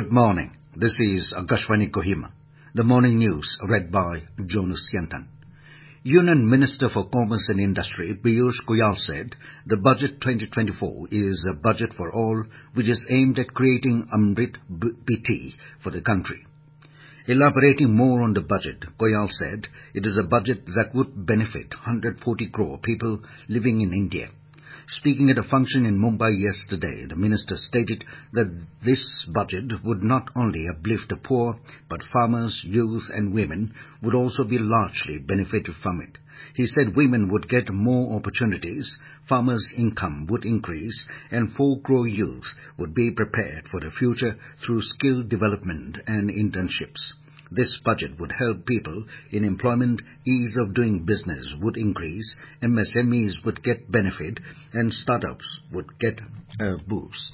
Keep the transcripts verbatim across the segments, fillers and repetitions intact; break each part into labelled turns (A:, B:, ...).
A: Good morning. This is Akashvani Kohima. The morning news read by Jonas Yentan. Union Minister for Commerce and Industry Piyush Goyal said the Budget twenty twenty-four is a budget for all which is aimed at creating Amrit Biti for the country. Elaborating more on the budget, Goyal said it is a budget that would benefit one hundred forty crore people living in India. Speaking at a function in Mumbai yesterday, the minister stated that this budget would not only uplift the poor, but farmers, youth and women would also be largely benefited from it. He said women would get more opportunities, farmers' income would increase, and four crore youth would be prepared for the future through skill development and internships. This budget would help people in employment, ease of doing business would increase, M S M Es would get benefit, and startups would get a boost.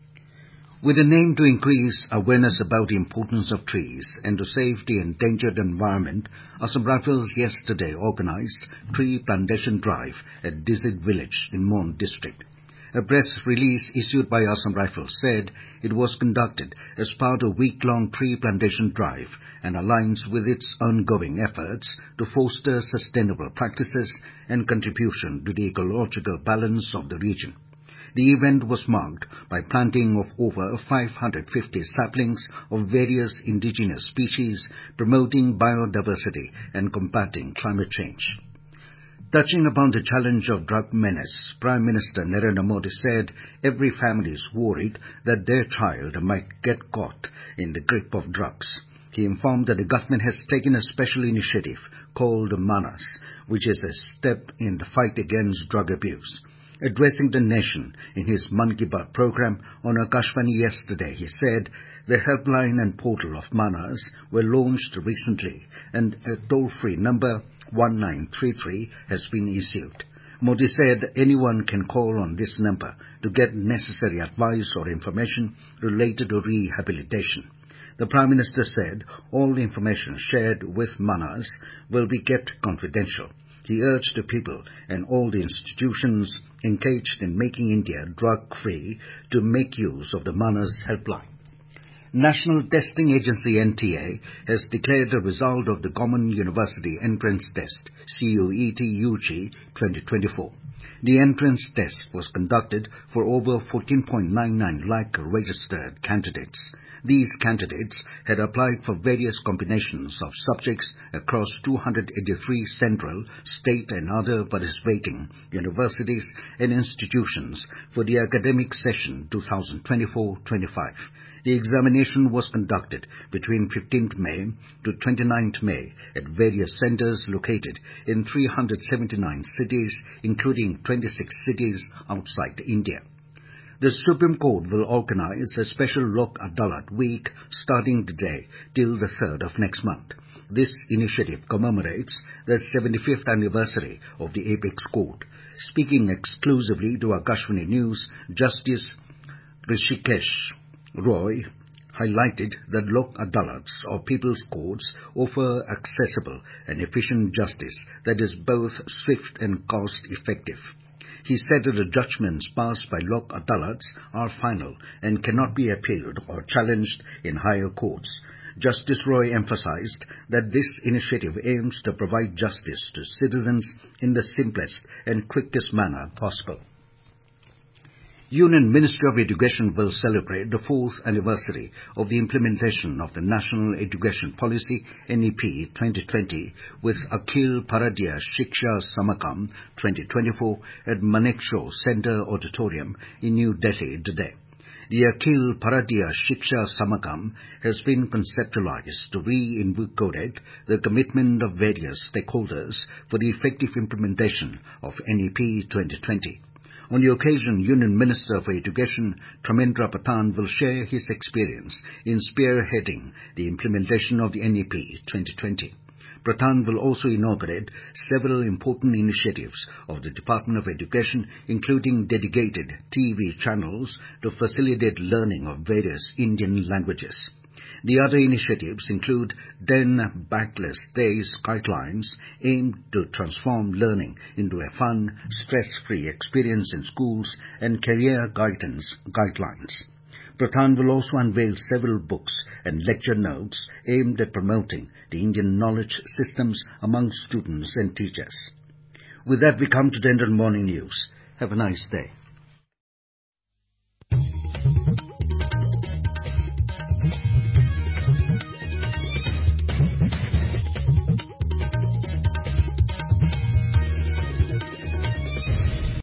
A: With an aim to increase awareness about the importance of trees and to save the endangered environment, Assam Rifles yesterday organized Tree Plantation Drive at Disit Village in Mon district. A press release issued by Assam Rifles said it was conducted as part of a week-long tree plantation drive and aligns with its ongoing efforts to foster sustainable practices and contribution to the ecological balance of the region. The event was marked by planting of over five hundred fifty saplings of various indigenous species, promoting biodiversity and combating climate change. Touching upon the challenge of drug menace, Prime Minister Narendra Modi said every family is worried that their child might get caught in the grip of drugs. He informed that the government has taken a special initiative called Manas, which is a step in the fight against drug abuse. Addressing the nation in his Mann Ki Baat program on Akashvani yesterday, he said the helpline and portal of Manas were launched recently and a toll-free number one nine three three has been issued. Modi said anyone can call on this number to get necessary advice or information related to rehabilitation. The Prime Minister said all information shared with Manas will be kept confidential. He urged the people and all the institutions engaged in making India drug-free to make use of the Manas helpline. National Testing Agency N T A has declared the result of the Common University Entrance Test C U E T U G twenty twenty-four. The entrance test was conducted for over fourteen point nine nine lakh registered candidates. These candidates had applied for various combinations of subjects across two hundred eighty-three central, state and other participating universities and institutions for the academic session twenty twenty-four twenty-five. The examination was conducted between fifteenth May to twenty-ninth May at various centers located in three hundred seventy-nine cities, including twenty-six cities outside India. The Supreme Court will organize a special Lok Adalat week starting today till the third of next month. This initiative commemorates the seventy-fifth anniversary of the Apex Court. Speaking exclusively to Akashvani News, Justice Rishikesh Roy highlighted that Lok Adalats or People's Courts offer accessible and efficient justice that is both swift and cost-effective. He said that the judgments passed by Lok Adalats are final and cannot be appealed or challenged in higher courts. Justice Roy emphasized that this initiative aims to provide justice to citizens in the simplest and quickest manner possible. Union Ministry of Education will celebrate the fourth anniversary of the implementation of the National Education Policy N E P twenty twenty with Akhil Bharatiya Shiksha Samakam twenty twenty-four at Manekshaw Centre Auditorium in New Delhi today. The Akhil Bharatiya Shiksha Samakam has been conceptualized to reinvigorate the commitment of various stakeholders for the effective implementation of N E P twenty twenty. On the occasion, Union Minister for Education Dharmendra Pradhan will share his experience in spearheading the implementation of the N E P twenty twenty. Pradhan will also inaugurate several important initiatives of the Department of Education, including dedicated T V channels to facilitate learning of various Indian languages. The other initiatives include ten Backless Days guidelines aimed to transform learning into a fun, stress-free experience in schools and career guidance guidelines. Pradhan will also unveil several books and lecture notes aimed at promoting the Indian knowledge systems among students and teachers. With that, we come to the end of the morning news. Have a nice day.